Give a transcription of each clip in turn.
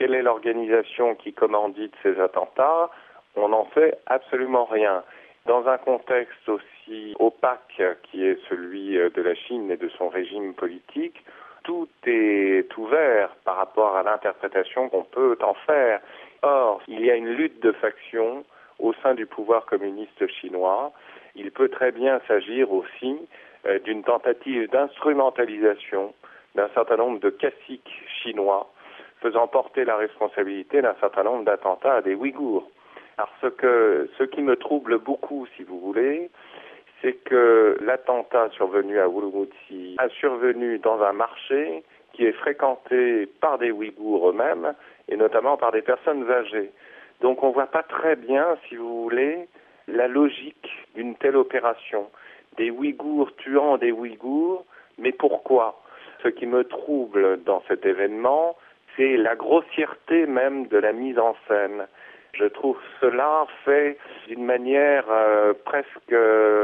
quelle est l'organisation qui commandite ces attentats? On n'en sait absolument rien. Dans un contexte aussi opaque qui est celui de la Chine et de son régime politique, tout est ouvert par rapport à l'interprétation qu'on peut en faire. Or, il y a une lutte de factions au sein du pouvoir communiste chinois. Il peut très bien s'agir aussi d'une tentative d'instrumentalisation d'un certain nombre de caciques chinois faisant porter la responsabilité d'un certain nombre d'attentats à des Ouïghours. Parce que ce qui me trouble beaucoup, si vous voulez, c'est que l'attentat survenu à Urumqi a survenu dans un marché qui est fréquenté par des Ouïghours eux-mêmes et notamment par des personnes âgées. Donc on ne voit pas très bien, si vous voulez, la logique d'une telle opération. Des Ouïghours tuant des Ouïghours, mais pourquoi? Ce qui me trouble dans cet événement, c'est la grossièreté même de la mise en scène. Je trouve cela fait d'une manière presque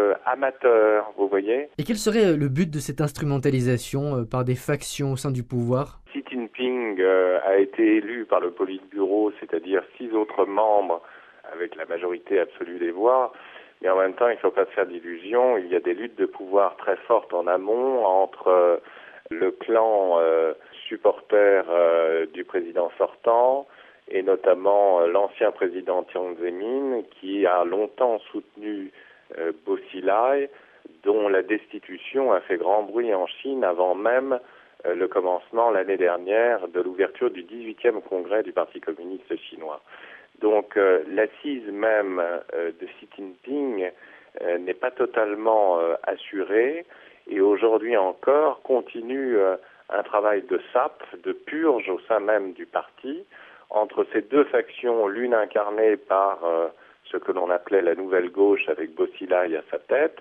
amateur, vous voyez. Et quel serait le but de cette instrumentalisation par des factions au sein du pouvoir? Xi Jinping a été élu par le Politburo, c'est-à-dire 6 autres membres avec la majorité absolue des voix. Mais en même temps, il ne faut pas se faire d'illusions. Il y a des luttes de pouvoir très fortes en amont entre le clan supporter du président sortant et notamment l'ancien président Jiang Zemin qui a longtemps soutenu Bo Xilai, dont la destitution a fait grand bruit en Chine avant même le commencement l'année dernière de l'ouverture du 18e congrès du Parti communiste chinois. Donc l'assise même de Xi Jinping n'est pas totalement assurée et aujourd'hui encore continue un travail de sape, de purge au sein même du parti entre ces deux factions, l'une incarnée par ce que l'on appelait la nouvelle gauche avec Bo Xilai à sa tête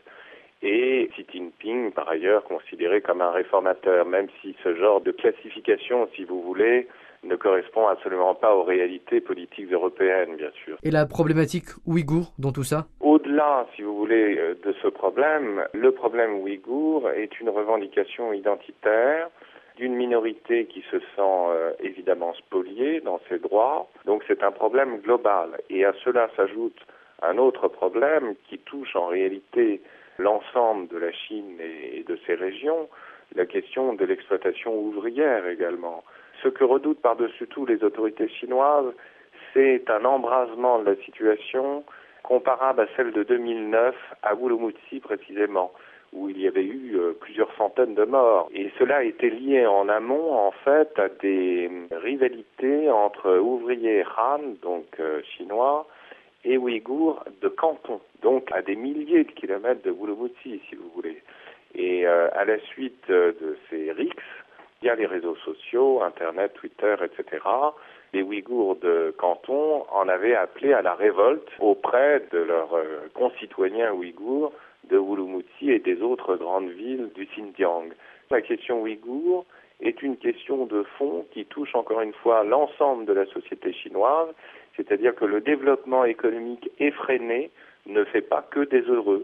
et Xi Jinping par ailleurs considéré comme un réformateur, même si ce genre de classification, si vous voulez, ne correspond absolument pas aux réalités politiques européennes, bien sûr. Et la problématique ouïghour dans tout ça? Au-delà, si vous voulez, de ce problème, le problème ouïghour est une revendication identitaire d'une minorité qui se sent évidemment spoliée dans ses droits. Donc c'est un problème global. Et à cela s'ajoute un autre problème qui touche en réalité l'ensemble de la Chine et de ses régions, la question de l'exploitation ouvrière également. Ce que redoutent par-dessus tout les autorités chinoises, c'est un embrasement de la situation comparable à celle de 2009 à Urumqi précisément, où il y avait eu plusieurs centaines de morts. Et cela était lié en amont, en fait, à des rivalités entre ouvriers Han, donc chinois, et Ouïghours de Canton, donc à des milliers de kilomètres de Urumqi, si vous voulez. Et à la suite de ces rixes, il y a les réseaux sociaux, Internet, Twitter, etc. Les Ouïghours de Canton en avaient appelé à la révolte auprès de leurs concitoyens ouïghours de Urumqi et des autres grandes villes du Xinjiang. La question ouïghour est une question de fond qui touche encore une fois l'ensemble de la société chinoise, c'est-à-dire que le développement économique effréné ne fait pas que des heureux.